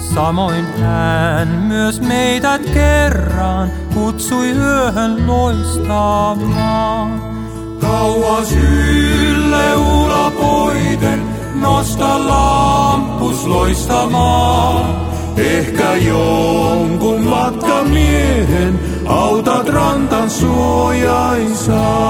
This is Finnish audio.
Samoin hän myös meidät kerran kutsui yöhön loistamaan. Kauas ylle ulapoiten nosta lampus loistamaan. Ehkä jonkun matkamiehen autat rantan suojaisaan.